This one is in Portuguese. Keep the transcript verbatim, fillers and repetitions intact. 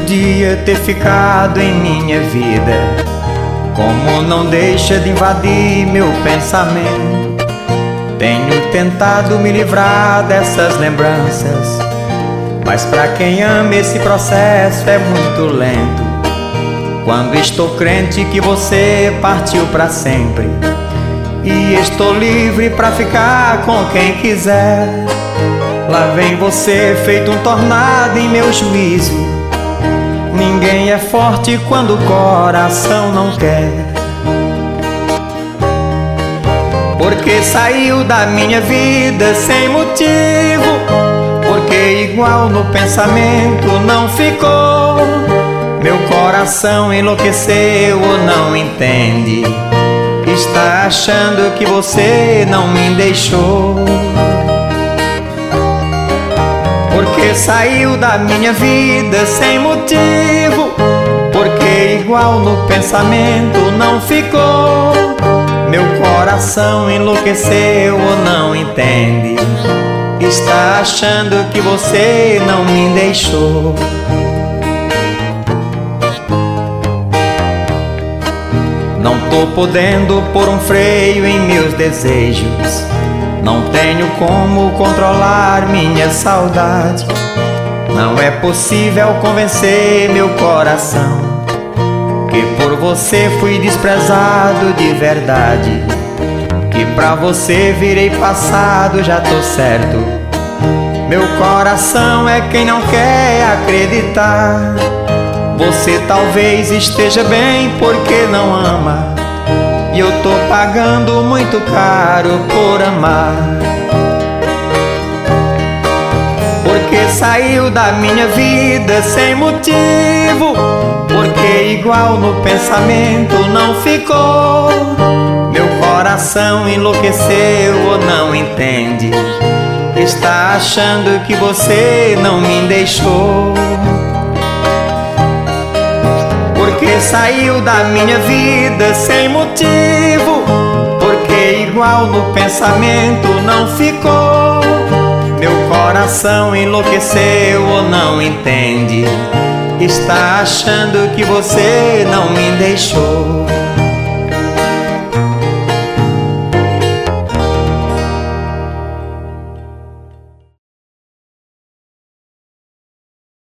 podia ter ficado em minha vida, como não deixa de invadir meu pensamento. Tenho tentado me livrar dessas lembranças, mas pra quem ama esse processo é muito lento. Quando estou crente que você partiu pra sempre e estou livre pra ficar com quem quiser, lá vem você feito um tornado em meu juízo. Ninguém é forte quando o coração não quer. Porque saiu da minha vida sem motivo, porque igual no pensamento não ficou. Meu coração enlouqueceu ou não entende, está achando que você não me deixou. Porque saiu da minha vida sem motivo, porque igual no pensamento não ficou. Meu coração enlouqueceu ou não entende, está achando que você não me deixou. Não tô podendo pôr um freio em meus desejos, não tenho como controlar minha saudade. Não é possível convencer meu coração que por você fui desprezado de verdade, que pra você virei passado, já tô certo. Meu coração é quem não quer acreditar. Você talvez esteja bem porque não ama, e eu tô pagando muito caro por amar. Porque saiu da minha vida sem motivo, porque igual no pensamento não ficou. Meu coração enlouqueceu ou não entende, está achando que você não me deixou. Porque saiu da minha vida sem motivo, porque igual no pensamento não ficou. Meu coração enlouqueceu ou não entende, está achando que você não me deixou.